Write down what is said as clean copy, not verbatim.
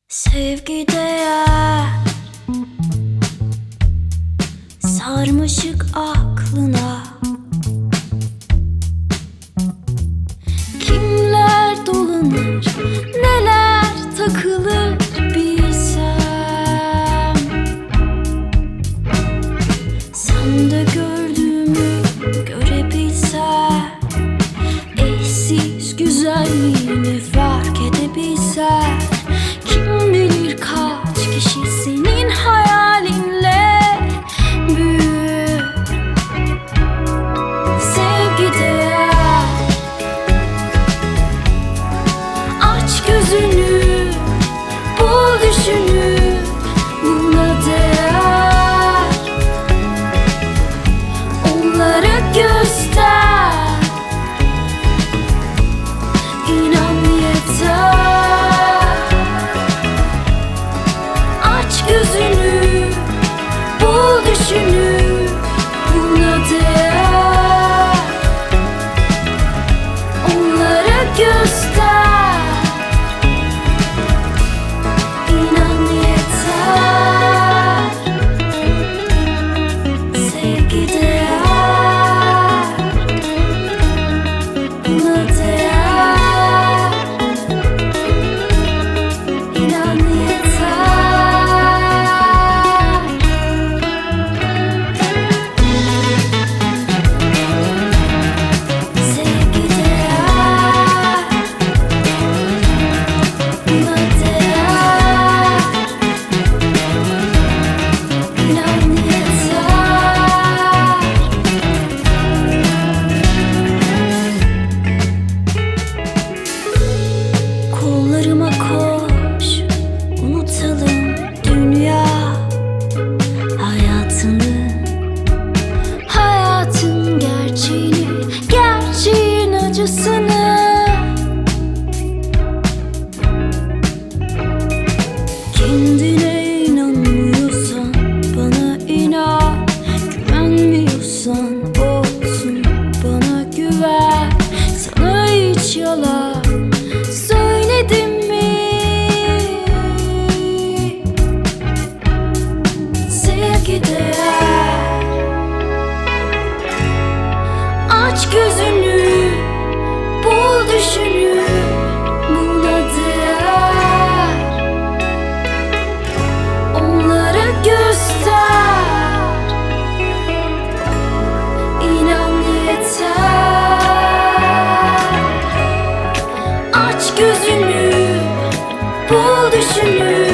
Sevgi değer, sarmaşık aklına. Kimler dolanır, neler takılır bilsem. Sen de gördüğümü görebilsen, eşsiz güzelliğini fark edebilsen. Kim bilir kaç kişi senin hayalinle büyür. Sevgi değer, aç gözünü, bul düşünü, buna değer. Onlara göster, inan yeter. Gözünü, bul düşünü, buna değer. Onlara göster, inan yeter. Sevgi değer, buna değer. İnan yeter. Kollarıma koş, unutalım dünya hayatını, hayatın gerçeğini, gerçeğin acısını. Kendine inanmıyorsan bana inan, güvenmiyorsan olsun bana güven. Sana hiç yalan söyledim mi? Sevgi değer, aç gözünü, bul düşünü, buna değer. Onlara göster, inan yeter. Aç gözünü, bul düşünü,